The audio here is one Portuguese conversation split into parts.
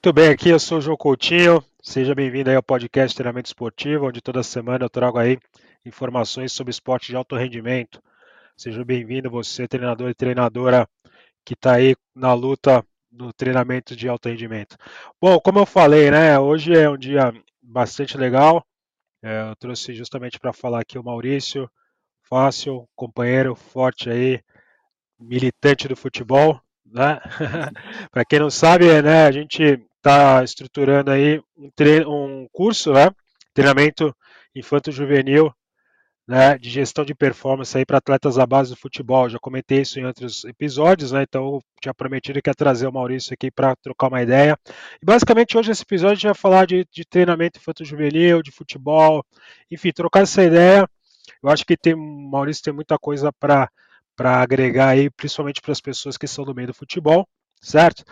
Muito bem, aqui eu sou o João Coutinho, seja bem-vindo aí ao podcast Treinamento Esportivo, onde toda semana eu trago aí informações sobre esporte de alto rendimento. Seja bem-vindo você, treinador e treinadora que está aí na luta no treinamento de alto rendimento. Bom, como eu falei, né, hoje é um dia bastante legal, eu trouxe justamente para falar aqui o Maurício Fácil, companheiro forte aí, militante do futebol, né? Para quem não sabe, né, a gente está estruturando aí um curso, né, treinamento infanto-juvenil, né, de gestão de performance aí para atletas da base do futebol. Já comentei isso em outros episódios, né? Então eu tinha prometido que ia trazer o Maurício aqui para trocar uma ideia. E basicamente hoje esse episódio a gente vai falar de treinamento infanto-juvenil, de futebol, enfim, trocar essa ideia. Eu acho que o Maurício tem muita coisa para agregar aí, principalmente para as pessoas que são do meio do futebol, certo?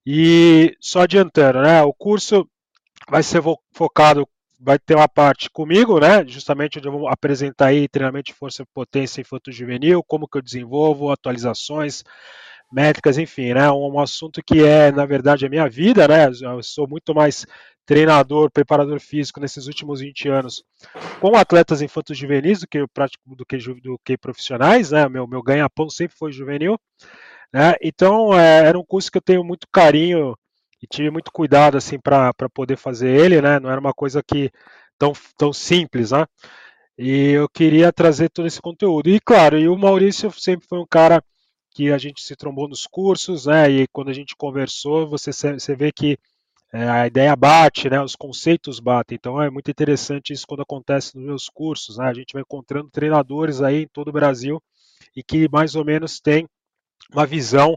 E só adiantando, né? O curso vai ser focado, vai ter uma parte comigo, né? Justamente onde eu vou apresentar aí treinamento de força e potência infanto juvenil, como que eu desenvolvo, atualizações, métricas, enfim, né? Um assunto que é, na verdade, a minha vida, né? Eu sou muito mais treinador, preparador físico nesses últimos 20 anos com atletas infantos juvenis do que profissionais, né? Meu ganha-pão sempre foi juvenil, né? Então era um curso que eu tenho muito carinho e tive muito cuidado assim para poder fazer ele, né? Não era uma coisa que tão simples, né? E eu queria trazer todo esse conteúdo. E claro, e o Maurício sempre foi um cara que a gente se trombou nos cursos, né? E quando a gente conversou, você vê que a ideia bate, né, os conceitos batem, então é muito interessante isso quando acontece nos meus cursos, né, a gente vai encontrando treinadores aí em todo o Brasil e que mais ou menos tem uma visão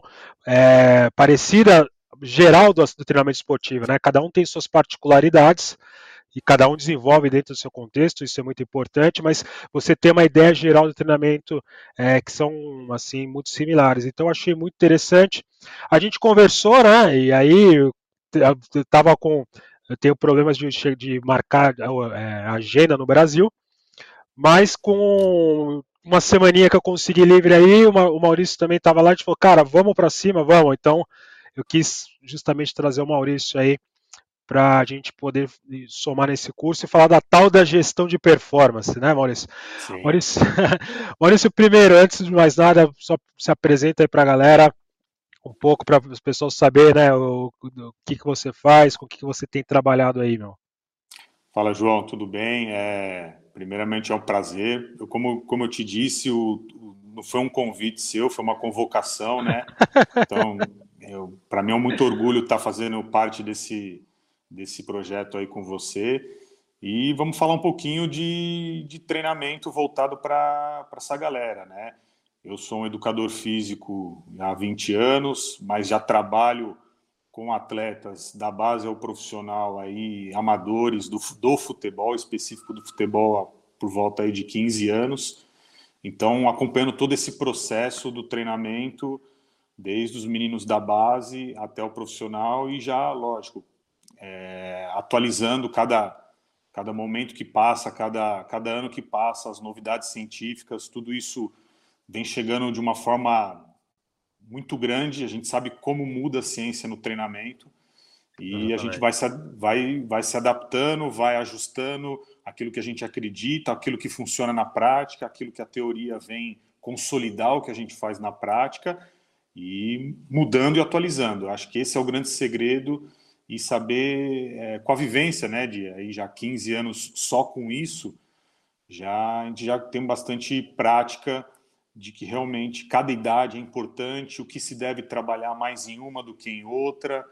parecida, geral do treinamento esportivo, né, cada um tem suas particularidades e cada um desenvolve dentro do seu contexto, isso é muito importante, mas você tem uma ideia geral do treinamento que são assim muito similares. Então achei muito interessante. A gente conversou, né? E aí eu estava com eu tenho problemas de marcar a agenda no Brasil, mas com uma semaninha que eu consegui livre aí, o Maurício também estava lá e falou, cara, vamos para cima, vamos. Então eu quis justamente trazer o Maurício aí para a gente poder somar nesse curso e falar da tal da gestão de performance, né, Maurício? Sim. Maurício, Maurício primeiro, antes de mais nada, só se apresenta aí para a galera um pouco para os pessoas saberem, né, o que você faz, com o que você tem trabalhado aí, meu. Fala, João, tudo bem? Primeiramente é um prazer. Como eu te disse, não foi um convite seu, foi uma convocação, né? Então, para mim é um muito orgulho estar fazendo parte desse projeto aí com você. E vamos falar um pouquinho de treinamento voltado para essa galera, né? Eu sou um educador físico há 20 anos, mas já trabalho com atletas da base ao profissional aí, amadores do futebol, específico do futebol, por volta aí de 15 anos. Então, acompanhando todo esse processo do treinamento, desde os meninos da base até o profissional e já, lógico, atualizando cada momento que passa, cada ano que passa, as novidades científicas, tudo isso vem chegando de uma forma muito grande. A gente sabe como muda a ciência no treinamento e a gente Exatamente. vai se adaptando, vai ajustando aquilo que a gente acredita, aquilo que funciona na prática, aquilo que a teoria vem consolidar o que a gente faz na prática e mudando e atualizando. Acho que esse é o grande segredo e saber, com a vivência, né, de aí já 15 anos só com isso, a gente já tem bastante prática de que realmente cada idade é importante, o que se deve trabalhar mais em uma do que em outra,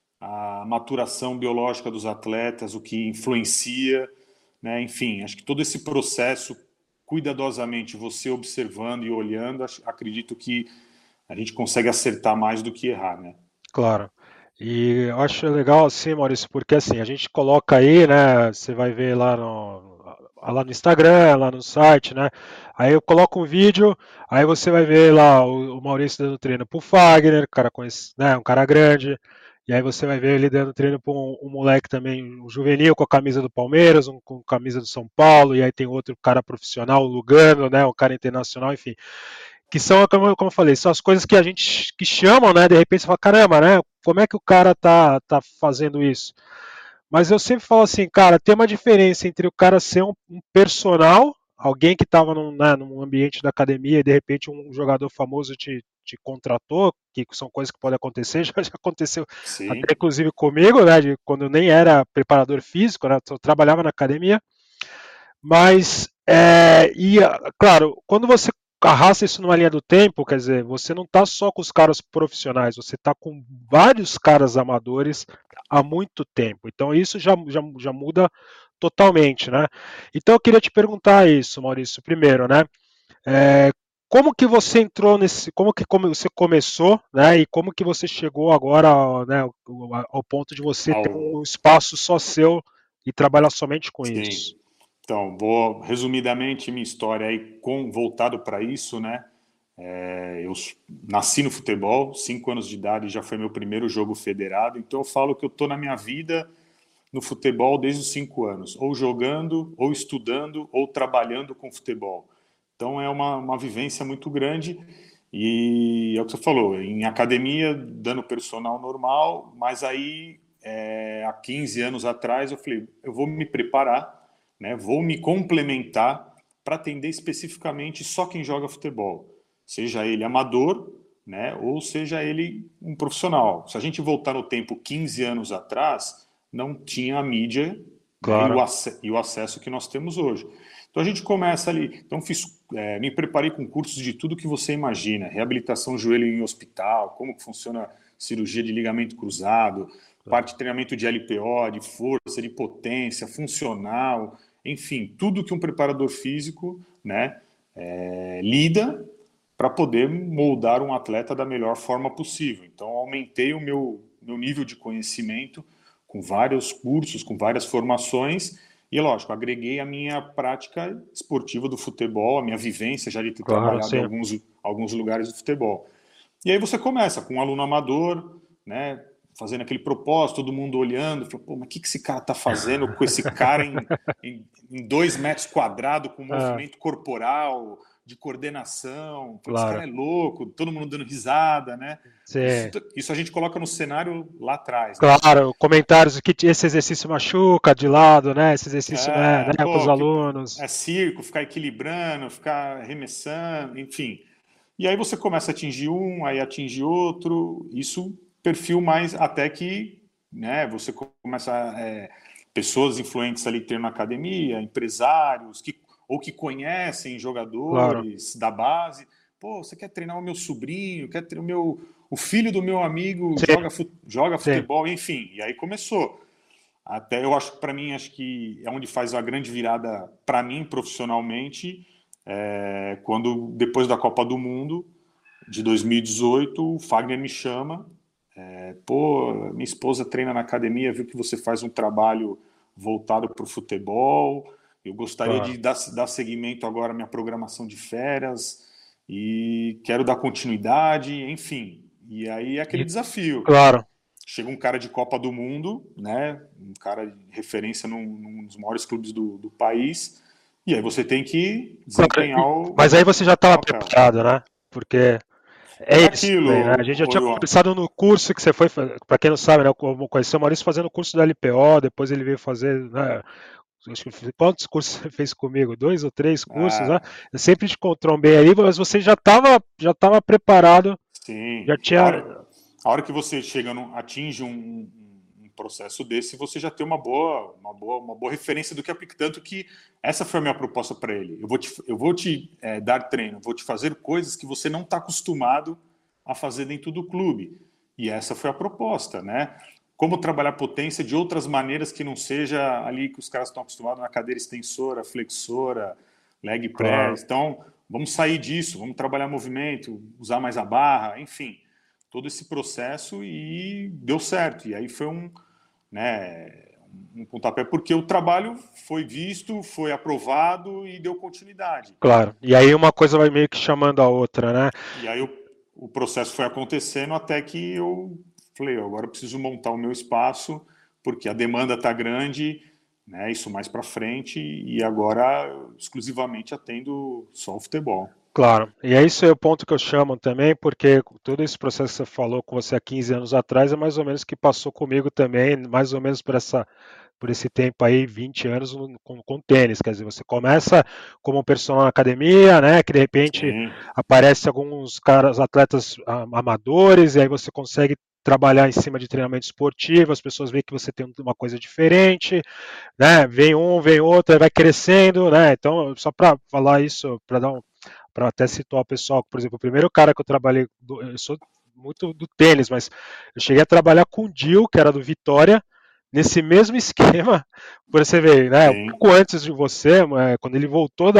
a maturação biológica dos atletas, o que influencia, né? Enfim, acho que todo esse processo, cuidadosamente, você observando e olhando, acredito que a gente consegue acertar mais do que errar, né? Claro. E eu acho legal assim, Maurício, porque assim, a gente coloca aí, né? Você vai ver lá no Instagram, lá no site, né? Aí eu coloco um vídeo, aí você vai ver lá o Maurício dando treino pro Fagner, cara conhece, né? Um cara grande. E aí você vai ver ele dando treino para um moleque também, um juvenil com a camisa do Palmeiras, um com a camisa do São Paulo, e aí tem outro cara profissional, o Lugano, né? Um cara internacional, enfim. que são, como eu falei, são as coisas que a gente que chamam, né? De repente você fala, caramba, né? Como é que o cara tá fazendo isso? Mas eu sempre falo assim, cara, tem uma diferença entre o cara ser um personal, alguém que estava num ambiente da academia e de repente um jogador famoso te contratou, que são coisas que podem acontecer, já aconteceu até Sim, inclusive comigo, né? Quando eu nem era preparador físico, né? Eu trabalhava na academia, mas, claro, quando você arrasta isso numa linha do tempo, quer dizer, você não está só com os caras profissionais, você está com vários caras amadores há muito tempo. Então isso já muda totalmente, né? Então eu queria te perguntar isso, Maurício, primeiro, né? É, como que você entrou nesse, como você começou, né? E como que você chegou agora, né, ao ponto de você ter ao, um espaço só seu e trabalhar somente com sim. isso? Então, vou resumidamente minha história aí voltado para isso, né? Eu nasci no futebol, 5 anos de idade já foi meu primeiro jogo federado, então eu falo que eu tô na minha vida no futebol desde os 5 anos, ou jogando, ou estudando, ou trabalhando com futebol. Então é uma vivência muito grande e é o que você falou, em academia, dando personal normal, mas aí há 15 anos atrás eu falei, eu vou me preparar, né, vou me complementar para atender especificamente só quem joga futebol, seja ele amador, né, ou seja ele um profissional. Se a gente voltar no tempo 15 anos atrás, não tinha a mídia, né, Claro. e o acesso que nós temos hoje. Então a gente começa ali. Então me preparei com cursos de tudo que você imagina: reabilitação joelho em hospital, como que funciona cirurgia de ligamento cruzado, parte de treinamento de LPO, de força, de potência, funcional, enfim, tudo que um preparador físico, né, lida para poder moldar um atleta da melhor forma possível. Então aumentei o meu nível de conhecimento com vários cursos, com várias formações, e lógico, agreguei a minha prática esportiva do futebol, a minha vivência já de ter Claro, trabalhado em sim. alguns lugares do futebol. E aí você começa com um aluno amador, né, fazendo aquele propósito, todo mundo olhando, fala, pô, mas o que esse cara está fazendo com esse cara em 2 metros quadrados, com Ah, movimento corporal, de coordenação? Esse cara claro. é louco, todo mundo dando risada, né? Sim. Isso a gente coloca no cenário lá atrás, né? Claro, comentários que esse exercício machuca de lado, né? Esse exercício, né, com os Pô, que alunos. é circo, ficar equilibrando, ficar arremessando, enfim. E aí você começa a atingir um, aí atinge outro, isso perfil mais até que, né, você começa pessoas influentes ali que tem na academia, empresários ou que conhecem Claro. jogadores da base. Pô, você quer treinar o meu sobrinho, quer treinar o filho do meu amigo Sim, joga sim. futebol, enfim. E aí começou. Até eu acho que para mim acho que é onde faz a grande virada para mim profissionalmente, quando depois da Copa do Mundo de 2018 o Fagner me chama, pô, minha esposa treina na academia, viu que você faz um trabalho voltado para o futebol, eu gostaria de Claro. dar seguimento agora à minha programação de férias e quero dar continuidade, enfim. E aí é aquele E, desafio. claro. Chega um cara de Copa do Mundo, né? Um cara de referência num dos maiores clubes do país, e aí você tem que Claro. desempenhar Mas aí você já o estava papel. preparado, né? Porque é É isso também, né? A aquilo, gente já tinha João. conversado no curso que você foi, para quem não sabe, né? Eu conheci o Maurício fazendo o curso da LPO, depois ele veio fazer, né? Acho que quantos cursos você fez comigo? 2 ou 3 cursos, né? Ah, Eu sempre te encontrei aí, mas você já tava preparado, sim. já tinha. A hora que você chega atinge um processo desse, você já tem uma boa referência do que aplica. Tanto que essa foi a minha proposta para ele. Eu vou te dar treino, vou te fazer coisas que você não está acostumado a fazer dentro do clube. E essa foi a proposta, né? Como trabalhar potência de outras maneiras que não seja ali que os caras estão acostumados na cadeira extensora, flexora, leg Claro. press. Então, vamos sair disso, vamos trabalhar movimento, usar mais a barra, enfim, todo esse processo e deu certo. E aí foi né, um pontapé, porque o trabalho foi visto, foi aprovado e deu continuidade. Claro. E aí uma coisa vai meio que chamando a outra, né? E aí o processo foi acontecendo até que eu falei, agora eu preciso montar o meu espaço, porque a demanda está grande, né, isso mais para frente, e agora exclusivamente atendo só o futebol. Claro, e é isso é o ponto que eu chamo também, porque todo esse processo que você falou com você há 15 anos atrás é mais ou menos que passou comigo também, mais ou menos por esse tempo aí, 20 anos com tênis, quer dizer, você começa como um personal na academia, né, que de repente Sim, aparece alguns caras, atletas amadores, e aí você consegue trabalhar em cima de treinamento esportivo, as pessoas veem que você tem uma coisa diferente, né, vem um, vem outro, aí vai crescendo, né, então só para falar isso, para dar para até situar o pessoal, por exemplo, o primeiro cara que eu trabalhei, eu sou muito do tênis, mas eu cheguei a trabalhar com o Dil, que era do Vitória, nesse mesmo esquema, por você ver, né, um sim, pouco antes de você, quando ele voltou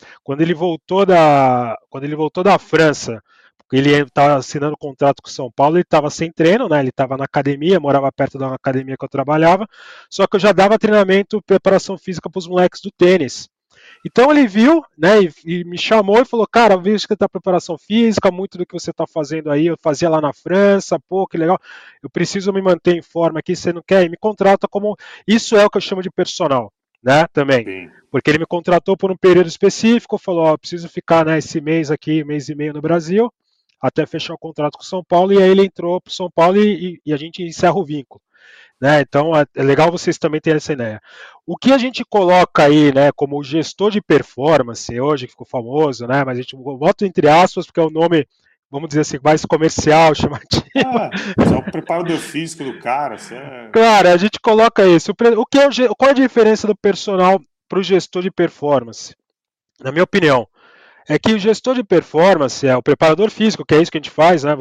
da França, porque ele estava assinando contrato com o São Paulo, ele estava sem treino, né? Ele estava na academia, morava perto da academia que eu trabalhava, só que eu já dava treinamento, preparação física para os moleques do tênis. Então ele viu, né, e me chamou e falou, cara, eu vi que tá preparação física, muito do que você está fazendo aí, eu fazia lá na França, pô, que legal, eu preciso me manter em forma aqui, você não quer? E me contrata como, isso é o que eu chamo de personal, né, também, sim, porque ele me contratou por um período específico, falou, ó, preciso ficar, né, esse mês aqui, mês e meio no Brasil, até fechar o contrato com o São Paulo, e aí ele entrou para o São Paulo e a gente encerra o vínculo. Né? Então é legal vocês também terem essa ideia. O que a gente coloca aí, né, como gestor de performance, hoje que ficou famoso, né, mas a gente bota entre aspas, porque é o nome, vamos dizer assim, mais comercial, chamativo. você é o preparador físico do cara, você é. Claro, a gente coloca isso. O que é qual é a diferença do personal para o gestor de performance? Na minha opinião, é que o gestor de performance é o preparador físico, que é isso que a gente faz, né?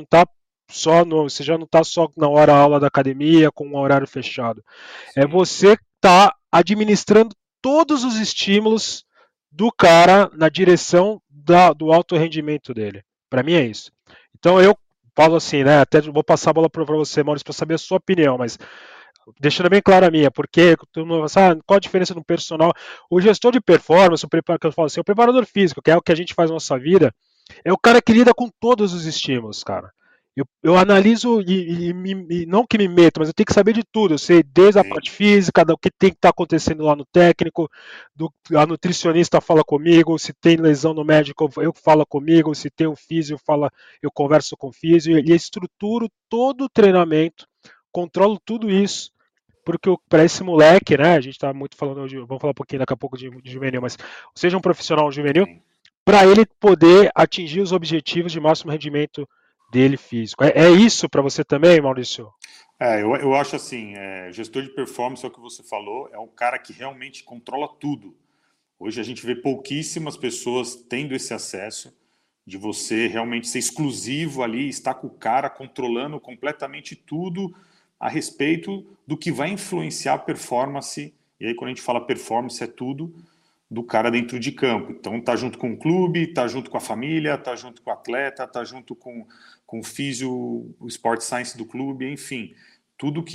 Você já não está só na hora aula da academia com um horário fechado. É Sim, você tá administrando todos os estímulos do cara na direção do alto rendimento dele. Para mim é isso. Então eu falo assim, né? Até vou passar a bola para você, Maurício, para saber a sua opinião, mas deixando bem claro a minha, porque todo mundo fala, assim, qual a diferença do personal? O gestor de performance, que eu falo assim, o preparador físico, que é o que a gente faz na nossa vida, é o cara que lida com todos os estímulos, cara. Eu analiso e não que me meto, mas eu tenho que saber de tudo. Eu sei desde a sim, parte física, do que tem que estar acontecendo lá no técnico, a nutricionista fala comigo, se tem lesão no médico, eu falo comigo, se tem o físio, eu converso com o físio e estruturo todo o treinamento, controlo tudo isso porque para esse moleque, né, a gente está muito falando, vamos falar um pouquinho daqui a pouco de juvenil, mas seja um profissional juvenil, sim. para ele poder atingir os objetivos de máximo rendimento dele físico. É isso para você também, Maurício? Eu acho assim, gestor de performance é o que você falou, é um cara que realmente controla tudo. Hoje a gente vê pouquíssimas pessoas tendo esse acesso de você realmente ser exclusivo ali, estar com o cara controlando completamente tudo a respeito do que vai influenciar a performance. E aí quando a gente fala performance é tudo do cara dentro de campo. Então tá junto com o clube, tá junto com a família, tá junto com o atleta, tá junto com o físio, o sport science do clube, enfim, tudo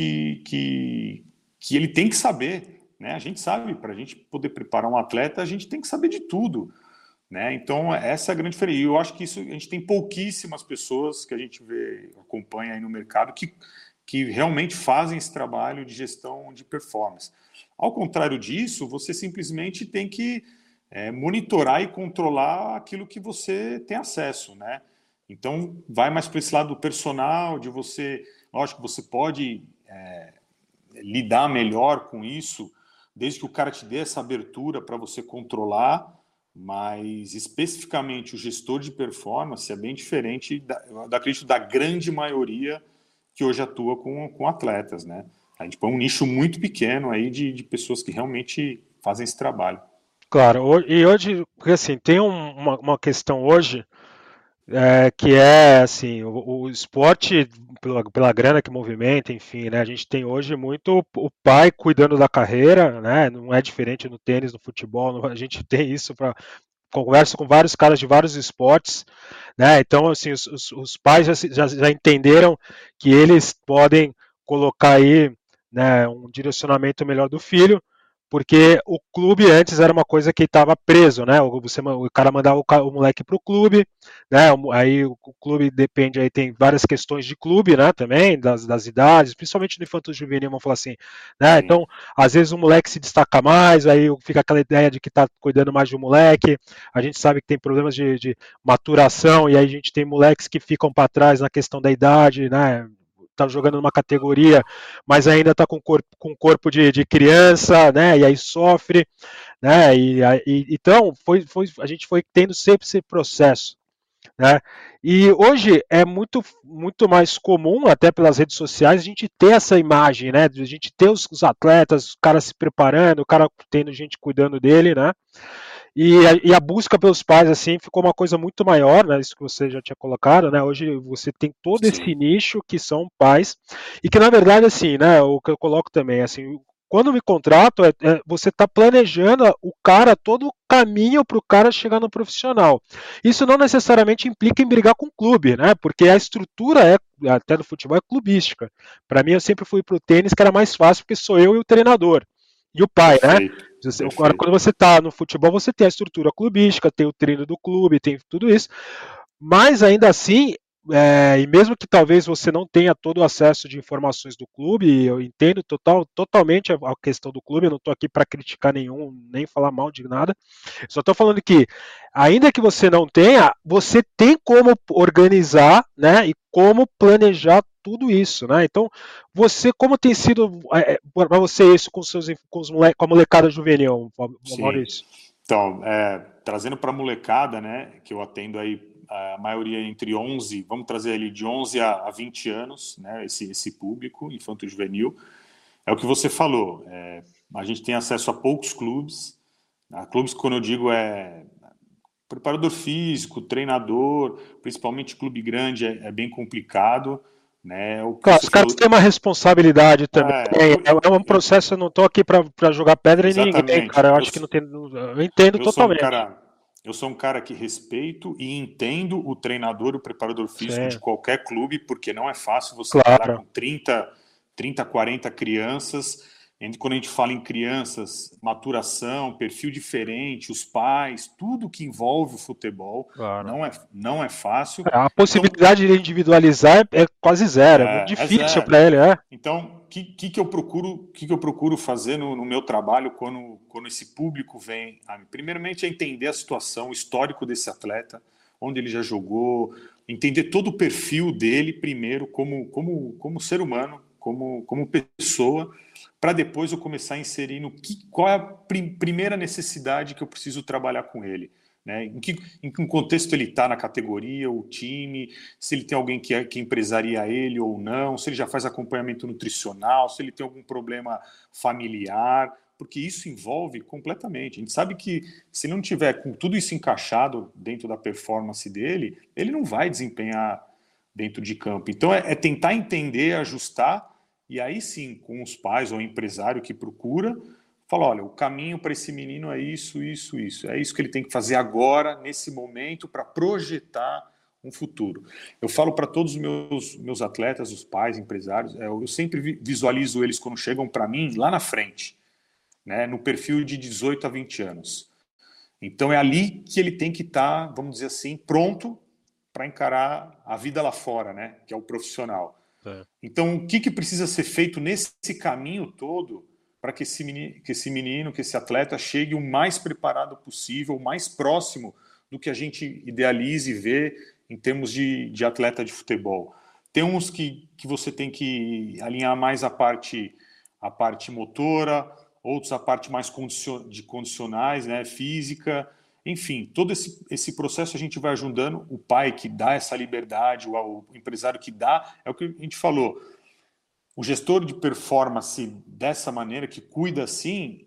que ele tem que saber, né? A gente sabe, para a gente poder preparar um atleta, a gente tem que saber de tudo, né? Então essa é a grande diferença. E eu acho que isso a gente tem pouquíssimas pessoas que a gente vê, acompanha aí no mercado que realmente fazem esse trabalho de gestão de performance. Ao contrário disso, você simplesmente tem que monitorar e controlar aquilo que você tem acesso, né? Então, vai mais para esse lado do personal, de você. Lógico que você pode lidar melhor com isso, desde que o cara te dê essa abertura para você controlar, mas especificamente o gestor de performance é bem diferente, acredito, da grande maioria que hoje atua com atletas, né? A gente põe um nicho muito pequeno aí de pessoas que realmente fazem esse trabalho. Claro, e hoje, porque assim, tem uma questão hoje que é assim, o esporte, pela grana que movimenta, enfim, né, a gente tem hoje muito o pai cuidando da carreira, né, não é diferente no tênis, no futebol, a gente tem isso para converso com vários caras de vários esportes, né? Então, assim, os pais já entenderam que eles podem colocar aí, né, um direcionamento melhor do filho, porque o clube antes era uma coisa que estava preso, né? O cara mandava o moleque para o clube, né? Aí o clube depende, aí tem várias questões de clube, né? Também, das idades, principalmente no infanto juvenil, vamos falar assim, né? Sim. Então, às vezes o moleque se destaca mais, aí fica aquela ideia de que está cuidando mais de um moleque. A gente sabe que tem problemas de maturação, e aí a gente tem moleques que ficam para trás na questão da idade, né? Tá jogando numa categoria, mas ainda está com corpo de criança, né? E aí sofre, né? Então a gente foi tendo sempre esse processo, né? E hoje é muito mais comum, até pelas redes sociais, a gente ter essa imagem, né? A gente ter os atletas, o cara se preparando, o cara tendo gente cuidando dele, né? E a busca pelos pais, assim, ficou uma coisa muito maior, né? Isso que você já tinha colocado, né? Hoje você tem todo esse Sim. nicho que são pais, e que na verdade, assim, né? O que eu coloco também, assim, quando me contrato, você está planejando o cara, todo o caminho para o cara chegar no profissional. Isso não necessariamente implica em brigar com o clube, né? Porque a estrutura até do futebol é clubística. Para mim, eu sempre fui para o tênis, que era mais fácil, porque sou eu e o treinador. E o pai, né? Perfeito. Agora, quando Perfeito. você está no futebol, você tem a estrutura clubística, tem o treino do clube, tem tudo isso. Mas ainda assim, e mesmo que talvez você não tenha todo o acesso de informações do clube, eu entendo totalmente a questão do clube, eu não estou aqui para criticar nenhum, nem falar mal de nada. Só estou falando que, ainda que você não tenha, você tem como organizar, né, e como planejar tudo isso, né? Então, como tem sido para você isso com a molecada juvenil, Sim. Maurício? Então, trazendo para a molecada, né, que eu atendo aí a maioria entre 11, vamos trazer ali de 11 a 20 anos, né, esse público infanto-juvenil, é o que você falou, a gente tem acesso a poucos clubes, a clubes que quando eu digo preparador físico, treinador, principalmente clube grande é bem complicado, né, o que Claro, você os caras falou, têm uma responsabilidade também. É um eu, processo, eu não estou aqui para jogar pedra em ninguém, exatamente, cara. Eu acho que não tem. Eu entendo Eu sou um totalmente. cara, eu sou um cara que respeito e entendo o treinador, o preparador físico de Sim, qualquer clube, porque não é fácil você lidar claro. com 30, 40 crianças. Quando a gente fala em crianças, maturação, perfil diferente, os pais, tudo que envolve o futebol, Claro. não é fácil. A Então, possibilidade de individualizar é quase zero, é muito é difícil zero. para ele, é. Então, que eu procuro fazer no meu trabalho quando esse público vem a mim? Primeiramente é entender a situação, o histórico desse atleta, onde ele já jogou, entender todo o perfil dele primeiro como ser humano, como pessoa, para depois eu começar a inserir qual é a primeira necessidade que eu preciso trabalhar com ele. Né? Em que contexto ele está na categoria, o time, se ele tem alguém que empresaria ele ou não, se ele já faz acompanhamento nutricional, se ele tem algum problema familiar, porque isso envolve completamente. A gente sabe que se ele não tiver com tudo isso encaixado dentro da performance dele, ele não vai desempenhar dentro de campo. Então é tentar entender, ajustar, e aí sim, com os pais ou o empresário que procura, fala, olha, o caminho para esse menino é isso, isso, isso. É isso que ele tem que fazer agora, nesse momento, para projetar um futuro. Eu falo para todos os meus atletas, os pais, empresários, eu sempre visualizo eles quando chegam para mim lá na frente, né, no perfil de 18 a 20 anos. Então é ali que ele tem que estar, vamos dizer assim, pronto para encarar a vida lá fora, né, que é o profissional. É. Então, o que precisa ser feito nesse caminho todo para que esse menino, que esse atleta chegue o mais preparado possível, o mais próximo do que a gente idealiza e vê em termos de atleta de futebol? Tem uns que você tem que alinhar mais a parte motora, outros a parte mais de condicionais, né, física. Enfim, todo esse processo a gente vai ajudando o pai que dá essa liberdade, o empresário que dá, é o que a gente falou. O gestor de performance dessa maneira, que cuida assim,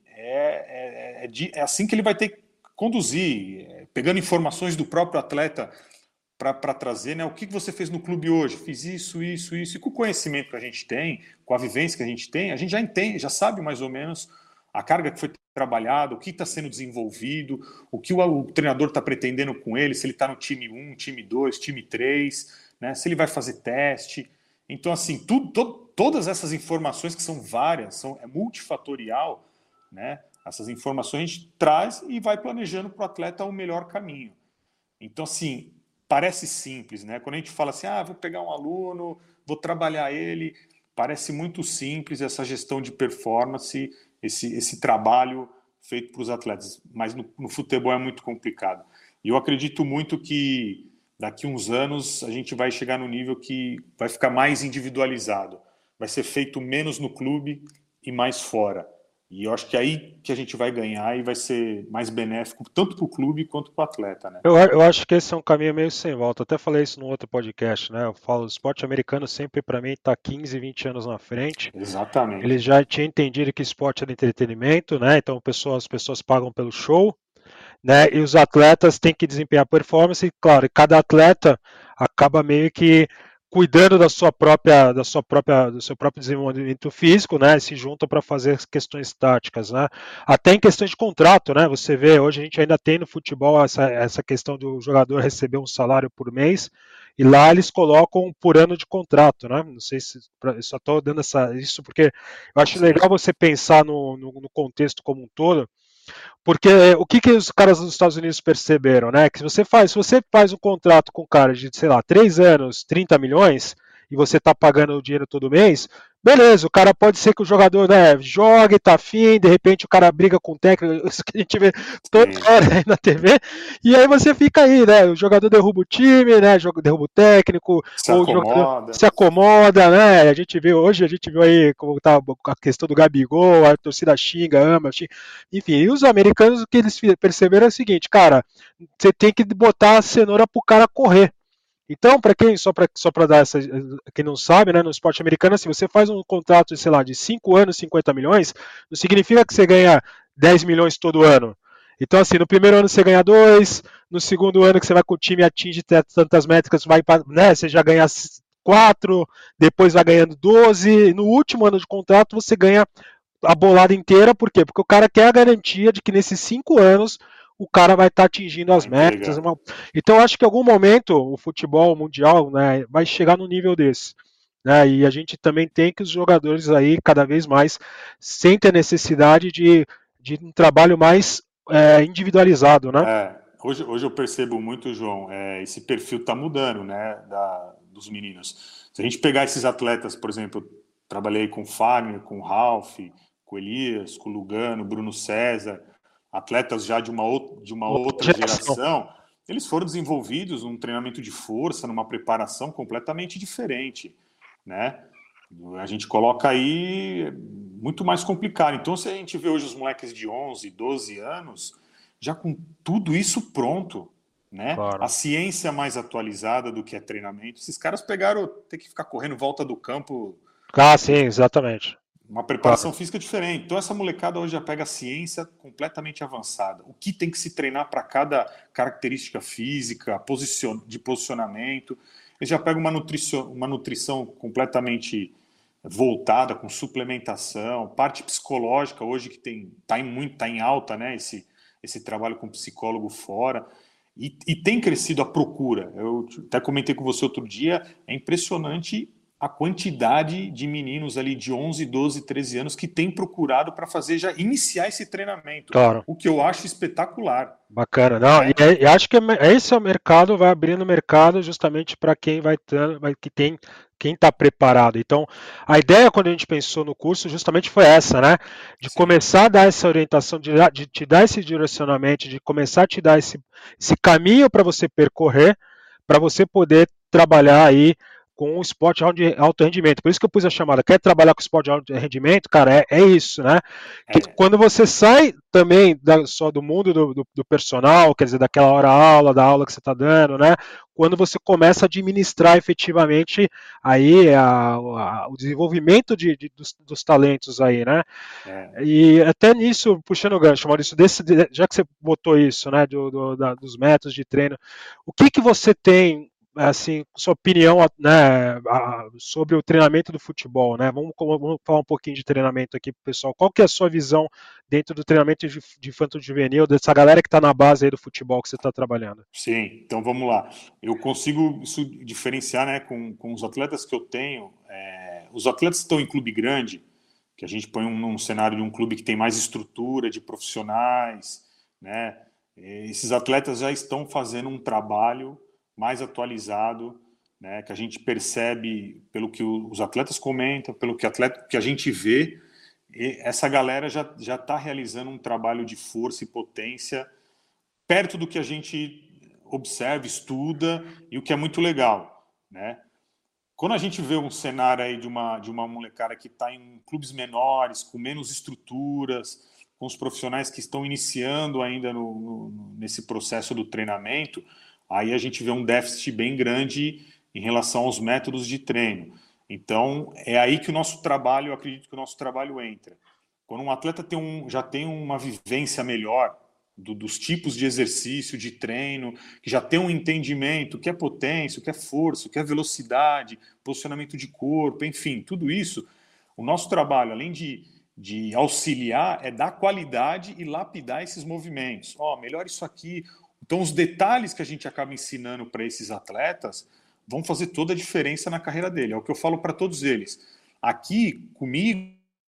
é assim que ele vai ter que conduzir, pegando informações do próprio atleta para trazer, né? O que você fez no clube hoje? Fiz isso, isso, isso. E com o conhecimento que a gente tem, com a vivência que a gente já entende, já sabe mais ou menos a carga que foi trabalhada, o que está sendo desenvolvido, o que o treinador está pretendendo com ele, se ele está no time 1, time 2, time 3, né? Se ele vai fazer teste. Então, assim, todas essas informações que são várias, é multifatorial, né? Essas informações a gente traz e vai planejando para o atleta o melhor caminho. Então, assim, parece simples, né? Quando a gente fala assim, vou pegar um aluno, vou trabalhar ele, parece muito simples essa gestão de performance, esse trabalho feito para os atletas, mas no futebol é muito complicado. E eu acredito muito que daqui a uns anos a gente vai chegar no nível que vai ficar mais individualizado, vai ser feito menos no clube e mais fora. E eu acho que é aí que a gente vai ganhar e vai ser mais benéfico tanto para o clube quanto para o atleta, né? Eu acho que esse é um caminho meio sem volta. Até falei isso no outro podcast, né? Eu falo, o esporte americano sempre para mim está 15, 20 anos na frente. Exatamente. Eles já tinham entendido que esporte era entretenimento, né? Então as pessoas pagam pelo show, né? E os atletas têm que desempenhar performance. E claro, cada atleta acaba meio que cuidando do seu próprio desenvolvimento físico, né? Se juntam para fazer questões táticas, né? Até em questões de contrato, né? Você vê, hoje a gente ainda tem no futebol essa questão do jogador receber um salário por mês, e lá eles colocam por ano de contrato, né? Não sei se eu só estou dando isso porque eu acho Sim. legal você pensar no contexto como um todo, porque o que os caras dos Estados Unidos perceberam, né? Que se você faz um contrato com um cara de, sei lá, 3 anos, 30 milhões, e você tá pagando o dinheiro todo mês, beleza, o cara pode ser que o jogador, né, jogue, tá afim, de repente o cara briga com o técnico, isso que a gente vê toda Sim. hora aí na TV, e aí você fica aí, né? O jogador derruba o time, né? Derruba o técnico, Se ou o jogador acomoda. se acomoda, né? A gente viu aí como tá a questão do Gabigol, a torcida xinga, ama, xinga. Enfim, e os americanos, o que eles perceberam é o seguinte, cara, você tem que botar a cenoura pro cara correr. Então, para quem, só para dar essa, quem não sabe, né, no esporte americano, assim, você faz um contrato, sei lá, de 5 anos, 50 milhões, não significa que você ganha 10 milhões todo ano. Então, assim, no primeiro ano você ganha 2, no segundo ano que você vai com o time atinge tantas métricas, né, você já ganha 4, depois vai ganhando 12, no último ano de contrato você ganha a bolada inteira, por quê? Porque o cara quer a garantia de que nesses 5 anos o cara vai estar atingindo as Vai metas. entregar. Então, acho que em algum momento o futebol mundial, né, vai chegar no nível desse. Né, e a gente também tem que os jogadores aí, cada vez mais, sentem a necessidade de um trabalho mais individualizado. Né? Hoje eu percebo muito, João, esse perfil está mudando, né, dos meninos. Se a gente pegar esses atletas, por exemplo, eu trabalhei com o Fagner, com o Ralf, com o Elias, com o Lugano, Bruno César, atletas já de uma Outra outra geração. geração, eles foram desenvolvidos num treinamento de força, numa preparação completamente diferente, né? A gente coloca aí muito mais complicado. Então, se a gente vê hoje os moleques de 11, 12 anos, já com tudo isso pronto, né? A Claro. ciência mais atualizada do que é treinamento. Esses caras pegaram, ter que ficar correndo volta do campo, Ah, sim, exatamente. uma Claro. preparação física diferente. Então essa molecada hoje já pega a ciência completamente avançada. O que tem que se treinar para cada característica física, de posicionamento. Eles já pegam uma nutrição completamente voltada, com suplementação, parte psicológica hoje que tá em alta, né? Esse trabalho com psicólogo fora. E tem crescido a procura. Eu até comentei com você outro dia, é impressionante a quantidade de meninos ali de 11, 12, 13 anos que tem procurado para fazer já iniciar esse treinamento, Claro. o que eu acho espetacular, Bacana, não, né? e acho que esse é o mercado, vai abrindo o mercado justamente para quem que tem, quem está preparado. Então, a ideia quando a gente pensou no curso justamente foi essa, né? De Sim, começar a dar essa orientação, de te dar esse direcionamento, de começar a te dar esse caminho para você percorrer, para você poder trabalhar aí com o esporte de alto rendimento. Por isso que eu pus a chamada. Quer trabalhar com esporte de alto rendimento? Cara, é isso, né? Que é, quando você sai também só do mundo do personal, quer dizer, daquela hora aula, da aula que você está dando, né? Quando você começa a administrar efetivamente aí o desenvolvimento dos talentos aí, né? é, E até nisso, puxando o gancho, Maurício, já que você botou isso, né, dos métodos de treino, o que que você tem, assim, sua opinião, né, sobre o treinamento do futebol, né? Vamos falar um pouquinho de treinamento aqui pro pessoal. Qual que é a sua visão dentro do treinamento de infanto juvenil, dessa galera que está na base aí do futebol que você está trabalhando? sim. Então vamos lá. Eu consigo isso diferenciar, né, com os atletas que eu tenho. Os atletas que estão em clube grande, que a gente põe num cenário de um clube que tem mais estrutura, de profissionais, né? Esses atletas já estão fazendo um trabalho mais atualizado, né? Que a gente percebe pelo que os atletas comentam, pelo que a gente vê, essa galera já está realizando um trabalho de força e potência perto do que a gente observa, estuda, e o que é muito legal, né? Quando a gente vê um cenário aí de uma molecada que está em clubes menores, com menos estruturas, com os profissionais que estão iniciando ainda nesse processo do treinamento, aí a gente vê um déficit bem grande em relação aos métodos de treino. Então, é aí que o nosso trabalho, eu acredito que o nosso trabalho entra. Quando um atleta já tem uma vivência melhor dos tipos de exercício, de treino, que já tem um entendimento, o que é potência, o que é força, o que é velocidade, posicionamento de corpo, enfim, tudo isso, o nosso trabalho, além de auxiliar, é dar qualidade e lapidar esses movimentos. Melhor isso aqui. Então, os detalhes que a gente acaba ensinando para esses atletas vão fazer toda a diferença na carreira dele. É o que eu falo para todos eles. Aqui, comigo,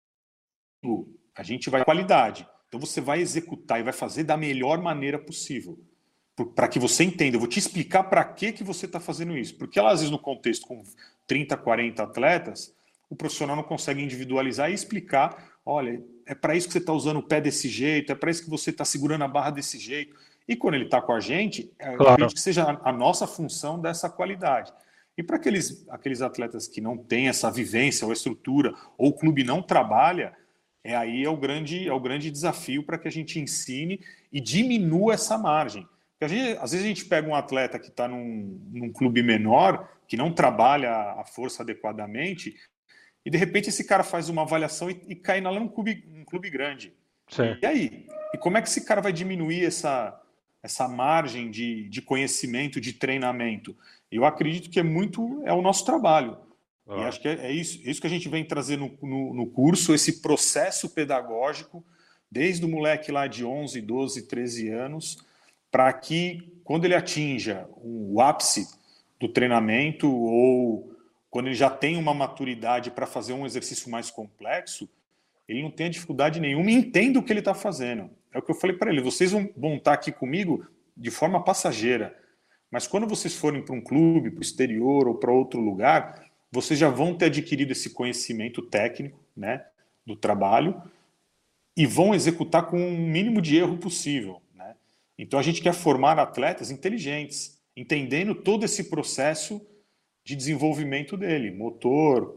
a gente vai qualidade. Então você vai executar e vai fazer da melhor maneira possível. Para que você entenda, eu vou te explicar para que você está fazendo isso. Porque às vezes no contexto com 30, 40 atletas, o profissional não consegue individualizar e explicar, olha, é para isso que você está usando o pé desse jeito, é para isso que você está segurando a barra desse jeito. E quando ele está com a gente, eu Claro. acredito que seja a nossa função dessa qualidade. E para aqueles atletas que não têm essa vivência ou estrutura, ou o clube não trabalha, aí é o grande desafio para que a gente ensine e diminua essa margem. Às vezes a gente pega um atleta que está num clube menor, que não trabalha a força adequadamente, e de repente esse cara faz uma avaliação e cai lá num clube grande. Sim. E aí? E como é que esse cara vai diminuir essa margem de conhecimento, de treinamento? Eu acredito que é o nosso trabalho. E acho que é isso que a gente vem trazer no curso, esse processo pedagógico, desde o moleque lá de 11, 12, 13 anos, para que quando ele atinja o ápice do treinamento ou quando ele já tem uma maturidade para fazer um exercício mais complexo, ele não tenha dificuldade nenhuma e entenda o que ele está fazendo. É o que eu falei para ele, vocês vão estar aqui comigo de forma passageira, mas quando vocês forem para um clube, para o exterior ou para outro lugar, vocês já vão ter adquirido esse conhecimento técnico, né, do trabalho e vão executar com o mínimo de erro possível, né? Então a gente quer formar atletas inteligentes, entendendo todo esse processo de desenvolvimento dele, motor,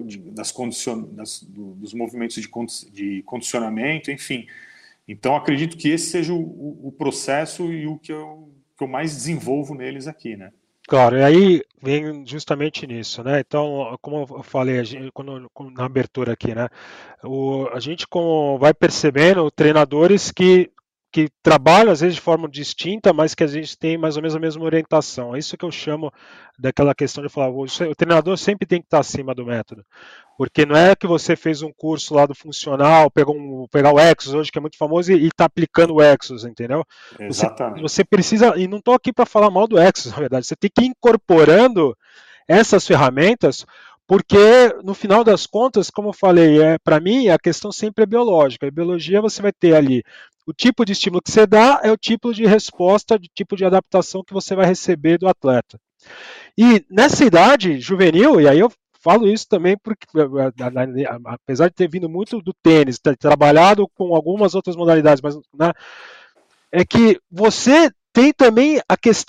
dos movimentos de condicionamento, enfim. Então acredito que esse seja o processo e o que eu mais desenvolvo neles aqui, né? Claro, e aí vem justamente nisso, né? Então, como eu falei, na abertura aqui, né? A gente vai percebendo treinadores que trabalham às vezes de forma distinta, mas que a gente tem mais ou menos a mesma orientação. É isso que eu chamo daquela questão de falar, o treinador sempre tem que estar acima do método. Porque não é que você fez um curso lá do funcional, pegar o Exos hoje, que é muito famoso, e está aplicando o Exos, entendeu? Você Exatamente. precisa, e não estou aqui para falar mal do Exos, na verdade, você tem que ir incorporando essas ferramentas, porque no final das contas, como eu falei, para mim a questão sempre é biológica. A biologia você vai ter ali o tipo de estímulo que você dá, é o tipo de resposta, de tipo de adaptação que você vai receber do atleta. E nessa idade juvenil, e aí eu falo isso também porque, apesar de ter vindo muito do tênis, ter trabalhado com algumas outras modalidades, mas né, é que você tem também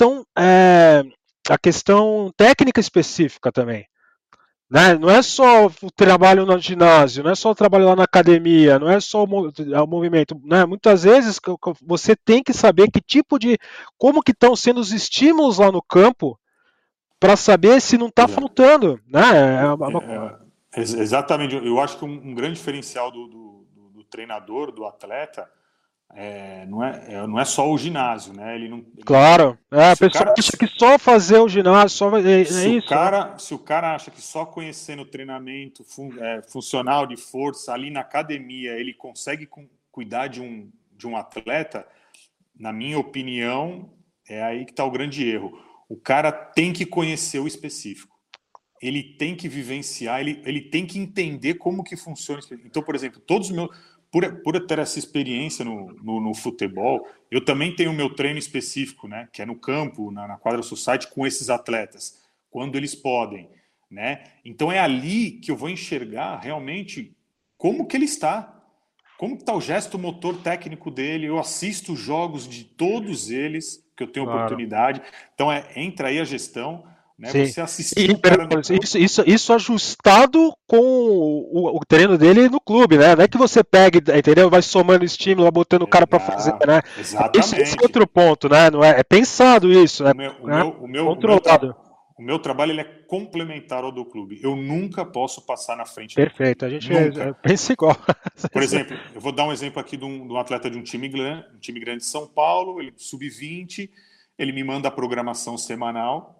a questão técnica específica também. Né? Não é só o trabalho no ginásio, não é só o trabalho lá na academia, não é só o movimento. Né? Muitas vezes você tem que saber como que estão sendo os estímulos lá no campo para saber se não está faltando. Né? Exatamente. Eu acho que um grande diferencial do treinador, do atleta, não é só o ginásio, né? Claro. A Se o pessoa cara, acha que só fazer o ginásio, é isso. Né? se o cara acha que só conhecendo o treinamento funcional de força ali na academia ele consegue cuidar de um atleta, na minha opinião, é aí que está o grande erro. O cara tem que conhecer o específico. ele tem que vivenciar, ele tem que entender como que funciona. Então, por exemplo, todos os meus... Por eu ter essa experiência no futebol, eu também tenho o meu treino específico, né? Que é no campo, na quadra society, com esses atletas, quando eles podem, né? Então é ali que eu vou enxergar realmente como que ele está. Como está o gesto motor técnico dele? Eu assisto jogos de todos eles, que eu tenho Claro. oportunidade. Então, entra aí a gestão, né? Sim. Você assistir o cara no campo. Isso ajustado com o treino dele no clube, né? Não é que você pega, entendeu? Vai somando estímulo, vai botando o cara para fazer, né? Esse é Exatamente. outro ponto, né? Não é, é pensado isso, O né? meu, o Né? meu, o meu, o meu, Controlado. o meu trabalho ele é complementar ao do clube. Eu nunca posso passar na frente do Perfeito. clube. A gente Nunca. pensa igual. Por exemplo, eu vou dar um exemplo aqui de um atleta de um time grande de São Paulo, ele sub-20, ele me manda a programação semanal.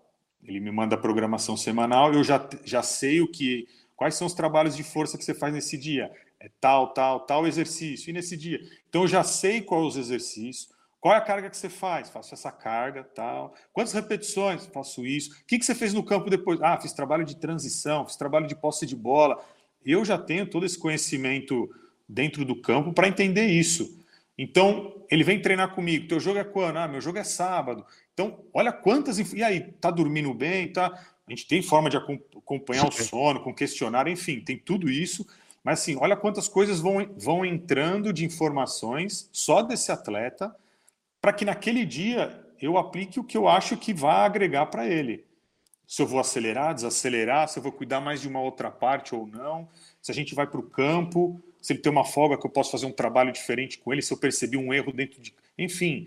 Eu já sei quais são os trabalhos de força que você faz nesse dia. É tal exercício. E nesse dia? Então eu já sei quais os exercícios, qual é a carga que você faz? Faço essa carga, tal. Quantas repetições? Faço isso. O que você fez no campo depois? Ah, fiz trabalho de transição, fiz trabalho de posse de bola. Eu já tenho todo esse conhecimento dentro do campo para entender isso. Então, ele vem treinar comigo. Teu jogo é quando? Ah, meu jogo é sábado. Então, olha quantas... E aí, tá dormindo bem? Tá? A gente tem forma de acompanhar o sono, com questionário, enfim, tem tudo isso. Mas, assim, olha quantas coisas vão entrando de informações só desse atleta para que naquele dia eu aplique o que eu acho que vai agregar para ele. Se eu vou acelerar, desacelerar, se eu vou cuidar mais de uma outra parte ou não, se a gente vai para o campo, se ele tem uma folga que eu posso fazer um trabalho diferente com ele, se eu percebi um erro dentro de... Enfim,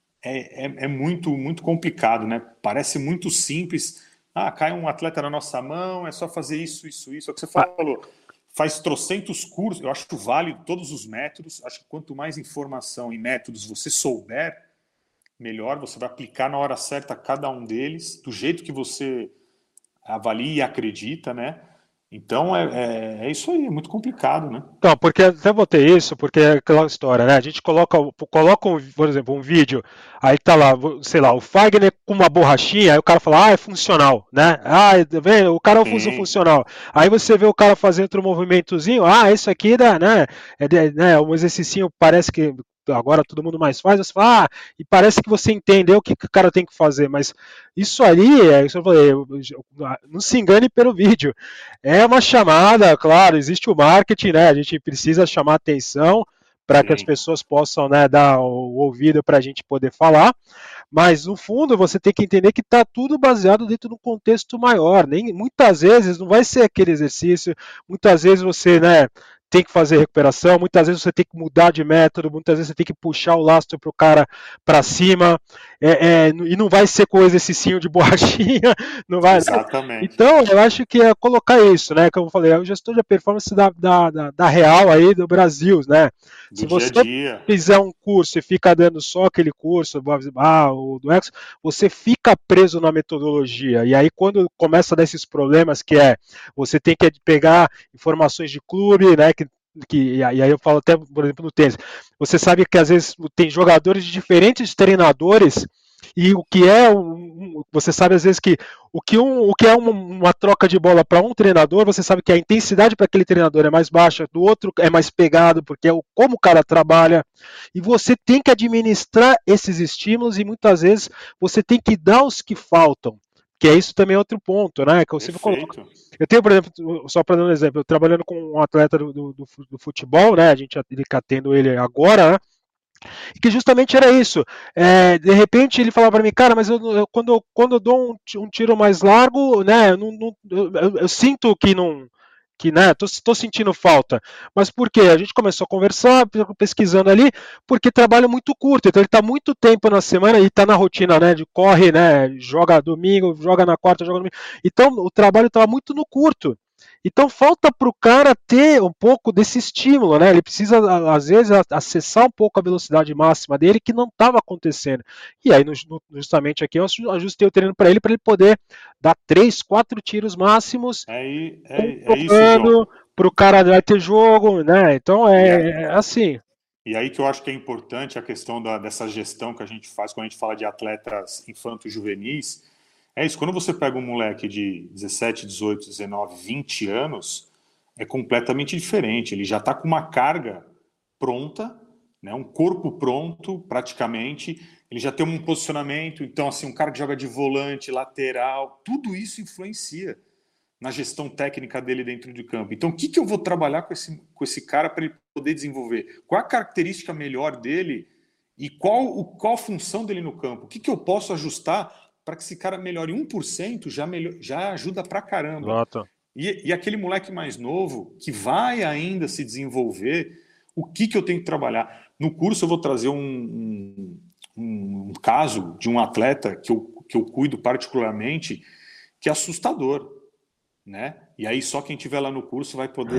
é muito, muito complicado, né? Parece muito simples. Ah, cai um atleta na nossa mão, é só fazer isso. É o que você falou. Faz trocentos cursos, eu acho válido todos os métodos. Acho que quanto mais informação e métodos você souber, melhor. Você vai aplicar na hora certa cada um deles, do jeito que você avalia e acredita, né? Então é isso aí, é muito complicado, né? Então, porque até botei isso, porque é aquela história, né? A gente coloca por exemplo, um vídeo, aí tá lá, sei lá, o Fagner com uma borrachinha, aí o cara fala, ah, é funcional, né? Ah, vem, o cara usa Sim, funcional. Aí você vê o cara fazendo outro movimentozinho, ah, isso aqui dá, né? Né, um exercício parece que agora todo mundo mais faz, você fala, ah, e parece que você entendeu o que o cara tem que fazer, mas isso ali, isso eu falei, não se engane pelo vídeo. É uma chamada, claro, existe o marketing, né? A gente precisa chamar atenção para que as sim. pessoas possam, né, dar o ouvido para a gente poder falar, mas no fundo você tem que entender que está tudo baseado dentro de um contexto maior. Nem, muitas vezes não vai ser aquele exercício, muitas vezes você, né, tem que fazer recuperação, muitas vezes você tem que mudar de método, muitas vezes você tem que puxar o lastro para o cara para cima, e não vai ser com o exercício de borrachinha, não vai, né? Exatamente. Então, eu acho que é colocar isso, né? Como eu falei, é o gestor de performance da real aí do Brasil, né? Se Do dia a você dia. fizer um curso e fica dando só aquele curso, o do Exo, você fica preso na metodologia. E aí, quando começa a dar esses problemas, que é você tem que pegar informações de clube, né? E aí eu falo até, por exemplo, no tênis. Você sabe que às vezes tem jogadores de diferentes treinadores e o que é você sabe às vezes que o que é uma troca de bola para um treinador, você sabe que a intensidade para aquele treinador é mais baixa, do outro é mais pegado, porque é como o cara trabalha, e você tem que administrar esses estímulos e muitas vezes você tem que dar os que faltam, que é isso também é outro ponto, né? Que você coloca. Perfeito. Eu tenho, por exemplo, só para dar um exemplo, eu trabalhando com um atleta do futebol, né? A gente está tendo ele agora, né? E que justamente era isso. De repente ele falava para mim, cara, mas quando eu dou um tiro mais largo, né, eu sinto que não. Que, né, tô sentindo falta. Mas por quê? A gente começou a conversar, pesquisando ali, porque trabalho muito curto. Então ele está muito tempo na semana e está na rotina, né? De corre, né? Joga domingo, joga na quarta, joga domingo. Então o trabalho estava muito no curto. Então falta para o cara ter um pouco desse estímulo, né? Ele precisa, às vezes, acessar um pouco a velocidade máxima dele, que não estava acontecendo. E aí, justamente aqui, eu ajustei o treino para ele poder dar 3, 4 tiros máximos, É isso, João. controlando, para o cara vai ter jogo, né? Então E, a, é assim. e aí que eu acho que é importante a questão dessa gestão que a gente faz quando a gente fala de atletas infantos juvenis, É isso, quando você pega um moleque de 17, 18, 19, 20 anos, é completamente diferente. Ele já está com uma carga pronta, né, um corpo pronto, praticamente. Ele já tem um posicionamento. Então, assim, um cara que joga de volante, lateral, tudo isso influencia na gestão técnica dele dentro de campo. Então, o que eu vou trabalhar com esse cara para ele poder desenvolver? Qual a característica melhor dele e qual a função dele no campo? O que eu posso ajustar para que esse cara melhore 1% já ajuda pra caramba. Exato. E aquele moleque mais novo, que vai ainda se desenvolver, o que eu tenho que trabalhar? No curso eu vou trazer um caso de um atleta que eu cuido particularmente, que é assustador, né? E aí só quem tiver lá no curso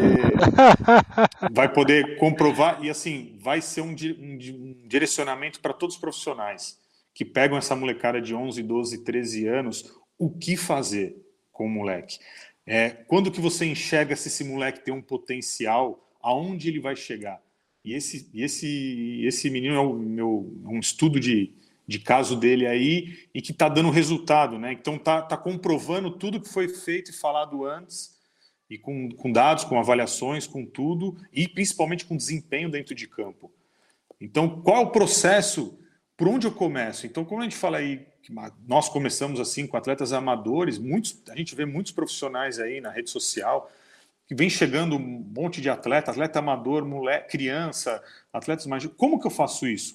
vai poder comprovar, e assim, vai ser um direcionamento para todos os profissionais que pegam essa molecada de 11, 12, 13 anos, o que fazer com o moleque. Quando que você enxerga se esse moleque tem um potencial, aonde ele vai chegar? E esse menino é um estudo de caso dele aí e que está dando resultado, né? Então tá comprovando tudo que foi feito e falado antes, e com dados, com avaliações, com tudo, e principalmente com desempenho dentro de campo. Então, qual é o processo? Por onde eu começo? Então, como a gente fala aí, nós começamos assim com atletas amadores, a gente vê muitos profissionais aí na rede social, que vem chegando um monte de atleta amador, mulher, criança, atletas mais... Como que eu faço isso?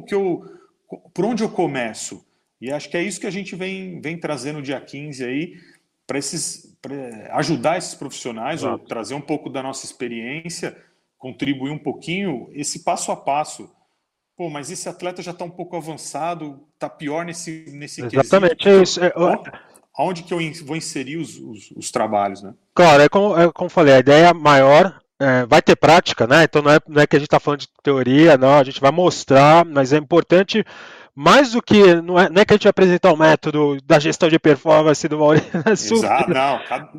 Por onde eu começo? E acho que é isso que a gente vem trazendo no dia 15 aí, para ajudar esses profissionais, ou Exato. trazer um pouco da nossa experiência, contribuir um pouquinho, esse passo a passo. Pô, mas esse atleta já está um pouco avançado, está pior nesse quesito. Exatamente, é isso. Aonde que eu vou inserir os trabalhos, né? Claro, é como eu falei, a ideia maior vai ter prática, né? Então não é que a gente está falando de teoria, não, a gente vai mostrar, mas é importante, mais do que, não é que a gente vai apresentar o método da gestão de performance do Maurício, Exato, não.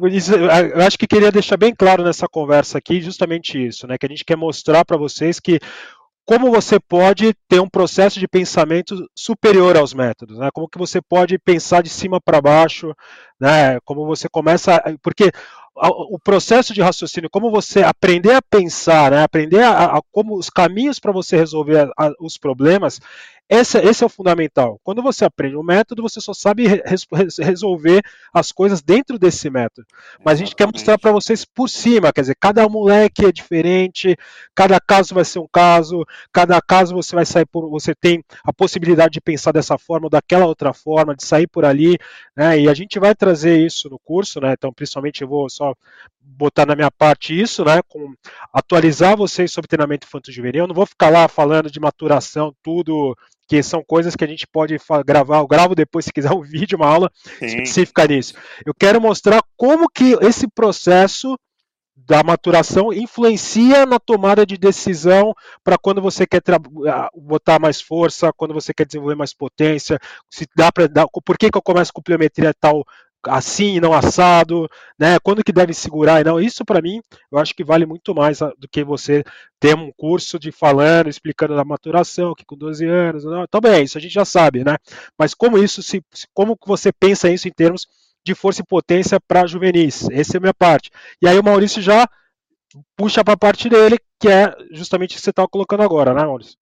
eu acho que queria deixar bem claro nessa conversa aqui justamente isso, né? Que a gente quer mostrar para vocês que como você pode ter um processo de pensamento superior aos métodos, né? Como que você pode pensar de cima para baixo, né? Como você começa, porque o processo de raciocínio, como você aprender a pensar, né? Aprender como os caminhos para você resolver os problemas, esse é o fundamental. Quando você aprende um método, você só sabe resolver as coisas dentro desse método. Mas a gente quer mostrar para Exatamente. vocês por cima, quer dizer, cada moleque é diferente, cada caso vai ser um caso, cada caso você vai sair você tem a possibilidade de pensar dessa forma ou daquela outra forma, de sair por ali, né? E a gente vai trazer isso no curso, né? Então, principalmente eu vou só botar na minha parte isso, né? Atualizar vocês sobre treinamento infanto-juvenil. Eu não vou ficar lá falando de maturação, tudo, que são coisas que a gente pode gravar. Eu gravo depois, se quiser, um vídeo, uma aula Sim. específica nisso. Eu quero mostrar como que esse processo da maturação influencia na tomada de decisão para quando você quer botar mais força, quando você quer desenvolver mais potência, se dá para dar, por que eu começo com pliometria tal assim e não assado, né? Quando que deve segurar e não. Isso para mim, eu acho que vale muito mais do que você ter um curso de falando, explicando da maturação, que com 12 anos, não, também isso a gente já sabe, né? Mas como isso como você pensa isso em termos de força e potência para juvenis. Essa é a minha parte. E aí o Maurício já puxa para a parte dele, que é justamente o que você está colocando agora, né, Maurício?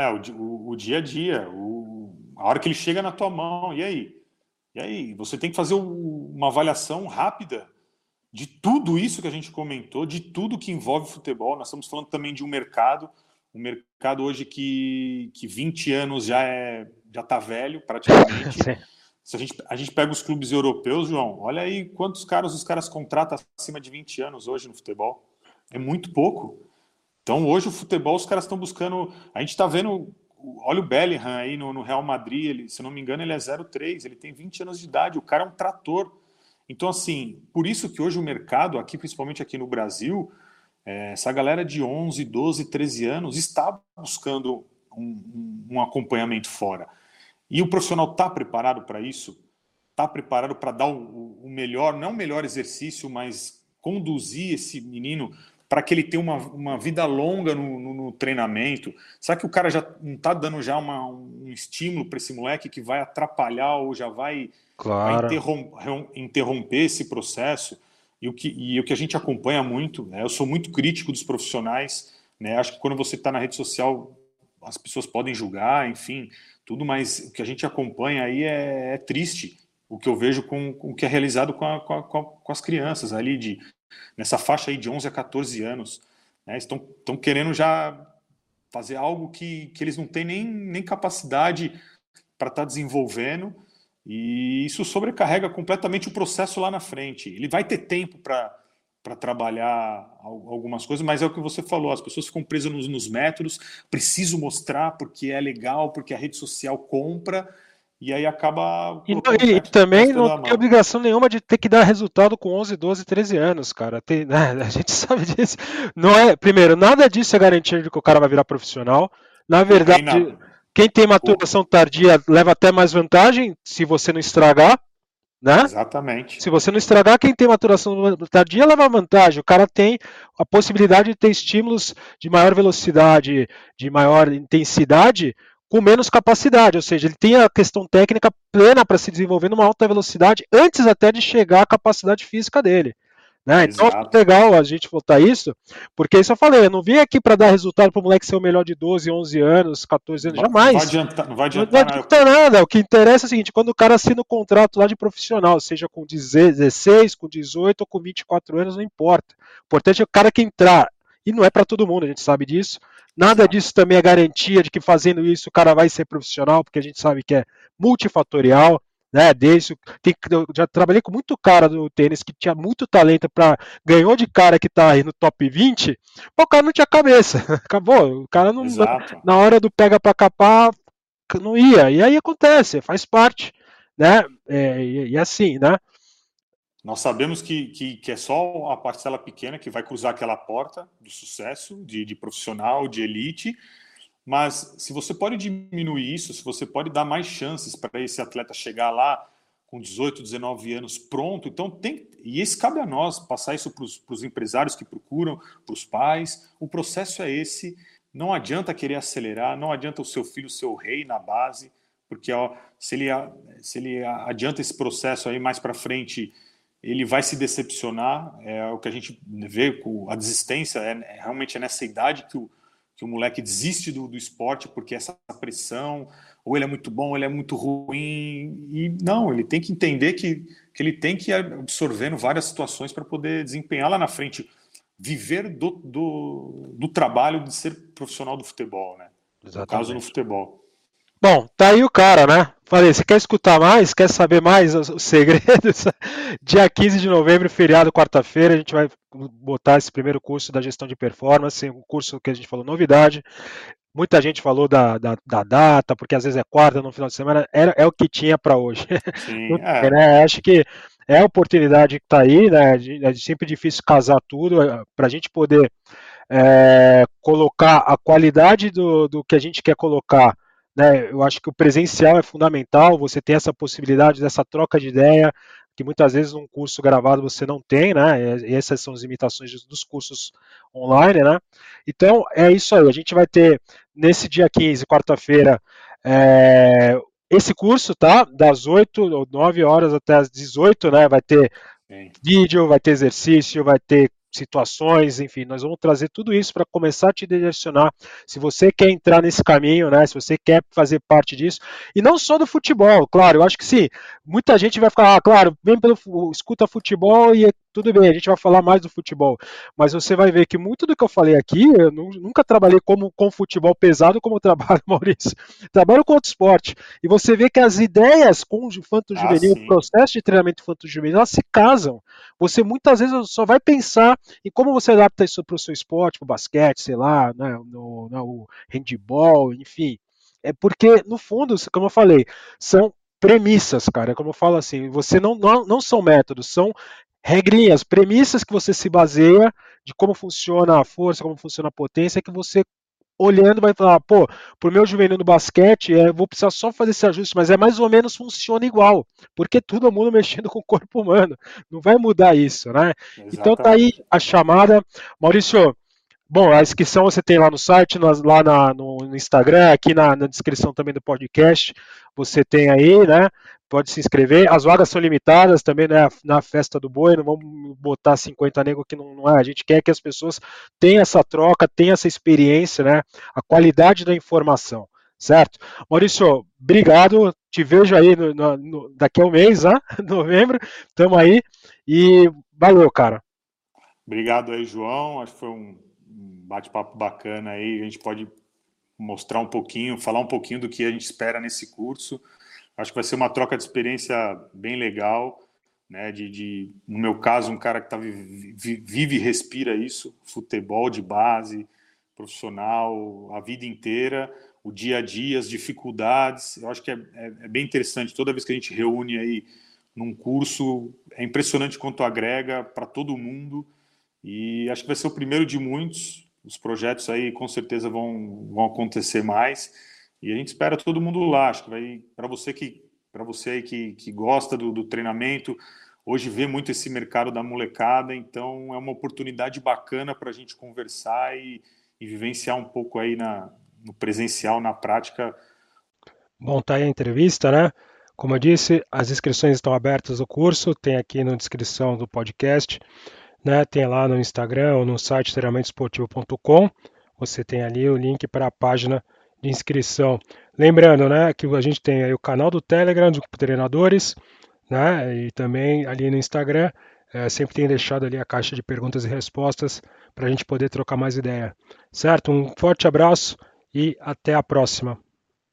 O dia a dia, a hora que ele chega na tua mão, e aí? E aí? Você tem que fazer uma avaliação rápida de tudo isso que a gente comentou, de tudo que envolve futebol. Nós estamos falando também de um mercado hoje que 20 anos já está velho, praticamente. Se a gente pega os clubes europeus, João, olha aí quantos caras os caras contratam acima de 20 anos hoje no futebol. É muito pouco. Então hoje o futebol os caras estão buscando. A gente está vendo. Olha o Bellingham aí no Real Madrid, se não me engano, ele é 0,3, ele tem 20 anos de idade, o cara é um trator. Então, assim, por isso que hoje o mercado, aqui, principalmente aqui no Brasil, essa galera de 11, 12, 13 anos está buscando um acompanhamento fora. E o profissional está preparado para isso? Está preparado para dar o melhor, não o melhor exercício, mas conduzir esse menino para que ele tenha uma vida longa no treinamento? Será que o cara já não está dando já um estímulo para esse moleque que vai atrapalhar ou já vai Claro. interromper esse processo? E o que a gente acompanha muito, né? Eu sou muito crítico dos profissionais, né? Acho que quando você está na rede social, as pessoas podem julgar, enfim, tudo, mas o que a gente acompanha aí é triste. O que eu vejo com o que é realizado com as crianças ali, nessa faixa aí de 11 a 14 anos. Né? Estão querendo já fazer algo que eles não têm nem capacidade para estar desenvolvendo, e isso sobrecarrega completamente o processo lá na frente. Ele vai ter tempo para trabalhar algumas coisas, mas é o que você falou, as pessoas ficam presas nos métodos, preciso mostrar porque é legal, porque a rede social compra, e aí acaba colocando E o pé também não toda a tem mão. obrigação nenhuma de ter que dar resultado com 11, 12, 13 anos, cara. Tem, né, a gente sabe disso. Não é, primeiro, nada disso é garantia de que o cara vai virar profissional. Na O rei na, verdade, quem tem o, maturação tardia leva até mais vantagem se você não estragar, né? exatamente. Se você não estragar, quem tem maturação tardia leva vantagem. O cara tem a possibilidade de ter estímulos de maior velocidade, de maior intensidade, com menos capacidade. Ou seja, ele tem a questão técnica plena para se desenvolver numa alta velocidade antes até de chegar à capacidade física dele. Né? Então é Exato. legal a gente voltar isso, porque isso eu falei, eu não vim aqui para dar resultado para o moleque ser o melhor de 12, 11 anos, 14 anos, Não vai jamais. adiantar, não vai Não adiantar adianta nada. O que interessa é o seguinte: quando o cara assina o contrato lá de profissional, seja com 16, com 18 ou com 24 anos, não importa. O importante é o cara que entrar. E não é para todo mundo, a gente sabe disso. Nada Exato. disso também é garantia de que fazendo isso o cara vai ser profissional, porque a gente sabe que é multifatorial. Né, eu já trabalhei com muito cara do tênis que tinha muito talento ganhou de cara que tá aí no top 20, pô, o cara não tinha cabeça, acabou, o cara não, Exato. na hora do pega para capar não ia. E aí acontece, faz parte, né? E assim, né? Nós sabemos que é só a parcela pequena que vai cruzar aquela porta do sucesso, de profissional, de elite, mas se você pode diminuir isso, se você pode dar mais chances para esse atleta chegar lá com 18, 19 anos pronto, então e esse cabe a nós, passar isso para os empresários que procuram, para os pais, o processo é esse, não adianta querer acelerar, não adianta o seu filho ser o rei na base, porque ó, se ele adianta esse processo aí mais para frente, ele vai se decepcionar, é o que a gente vê com a desistência, realmente é nessa idade que o moleque desiste do esporte porque essa pressão, ou ele é muito bom, ou ele é muito ruim, e não, ele tem que entender que ele tem que ir absorvendo várias situações para poder desempenhar lá na frente, viver do trabalho de ser profissional do futebol, né? No caso, no Exatamente. futebol. Bom, tá aí o cara, né? Falei, você quer escutar mais? Quer saber mais os segredos? Dia 15 de novembro, feriado, quarta-feira, a gente vai botar esse primeiro curso da gestão de performance, um curso que a gente falou novidade. Muita gente falou da data, porque às vezes é quarta no final de semana, é o que tinha para hoje. Não Sim, tem, né? Acho que é a oportunidade que está aí, né? É sempre difícil casar tudo, para a gente poder colocar a qualidade do que a gente quer colocar. Né? Eu acho que o presencial é fundamental, você tem essa possibilidade dessa troca de ideia, que muitas vezes num curso gravado você não tem, né? E essas são as limitações dos cursos online, né? Então é isso aí, a gente vai ter nesse dia 15, quarta-feira, esse curso, tá? Das 8 ou 9 horas até as 18, né? Vai ter sim. vídeo, vai ter exercício, vai ter situações, enfim, nós vamos trazer tudo isso para começar a te direcionar. Se você quer entrar nesse caminho, né? Se você quer fazer parte disso, e não só do futebol, claro, eu acho que sim, muita gente vai ficar, claro, vem escuta futebol e tudo bem, a gente vai falar mais do futebol, mas você vai ver que muito do que eu falei aqui, eu nunca trabalhei com futebol pesado como eu trabalho, Maurício. Trabalho com outro esporte. E você vê que as ideias com o infanto Ah, juvenil, o sim. processo de treinamento infanto juvenil, elas se casam. Você muitas vezes só vai pensar em como você adapta isso para o seu esporte, para o basquete, sei lá, né, no handball, enfim. É porque, no fundo, como eu falei, são premissas, cara. Como eu falo assim, você não são métodos, são regrinhas, premissas que você se baseia de como funciona a força, como funciona a potência, que você olhando vai falar, pô, pro meu juvenil no basquete, vou precisar só fazer esse ajuste, mas mais ou menos funciona igual, porque todo mundo mexendo com o corpo humano, não vai mudar isso, né? Então tá aí Exatamente. a chamada. Maurício, bom, a inscrição você tem lá no site, lá no Instagram, aqui na descrição também do podcast, você tem aí, né? Pode se inscrever. As vagas são limitadas também, né? Na festa do boi, não vamos botar 50 negros que não é. A gente quer que as pessoas tenham essa troca, tenham essa experiência, né? A qualidade da informação, certo? Maurício, obrigado. Te vejo aí daqui a um mês, né? Novembro. Tamo aí. E valeu, cara. Obrigado aí, João. Acho que foi um bate-papo bacana aí. A gente pode mostrar um pouquinho, falar um pouquinho do que a gente espera nesse curso. Acho que vai ser uma troca de experiência bem legal, né? No meu caso, um cara que vive e respira isso, futebol de base, profissional, a vida inteira, o dia a dia, as dificuldades. Eu acho que é bem interessante. Toda vez que a gente reúne aí num curso, é impressionante quanto agrega para todo mundo. E acho que vai ser o primeiro de muitos. Os projetos aí com certeza vão acontecer mais. E a gente espera todo mundo lá. Acho que vai para você aí que gosta do treinamento, hoje vê muito esse mercado da molecada, então é uma oportunidade bacana para a gente conversar e vivenciar um pouco aí no presencial, na prática. Bom, tá aí a entrevista, né? Como eu disse, as inscrições estão abertas do curso, tem aqui na descrição do podcast, né? Tem lá no Instagram ou no site treinamentoesportivo.com. Você tem ali o link para a página de inscrição. Lembrando, né, que a gente tem aí o canal do Telegram de treinadores, né? E também ali no Instagram, sempre tem deixado ali a caixa de perguntas e respostas para a gente poder trocar mais ideia. Certo? Um forte abraço e até a próxima.